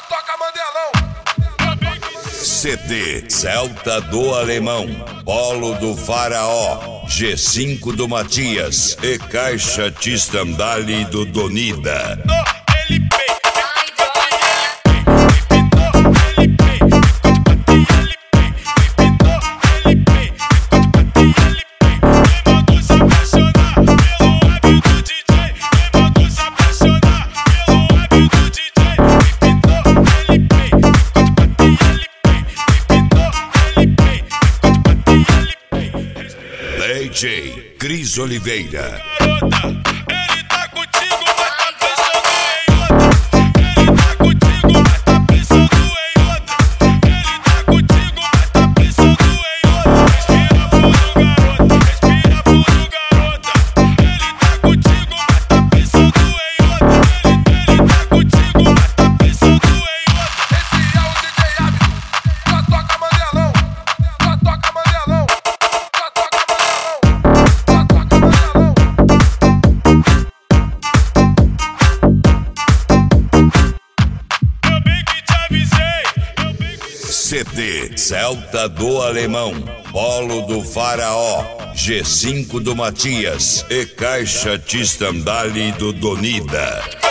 toca Mandelão. CD Celta do Alemão, Polo do Faraó, G5 do Matias e Caixa Tistandali do Donida. DJ Cris Oliveira. Ele tá contigo, mas tá pensando em outra. Ele tá contigo, mas tá pensando em outra. Ele tá contigo, mas tá pensando em outra. Respira fundo, garota. Ele tá contigo, mas tá pensando em outra. Ele tá contigo, mas tá pensando em outra. Esse é o DJ Hábito. Só toca Mandelão. Só toca Mandelão. Só toca Mandelão. Eu bem que te avisei. CD Celta do Alemão, Polo do Faraó, G5 do Matias e Caixa Tistandali do Donida.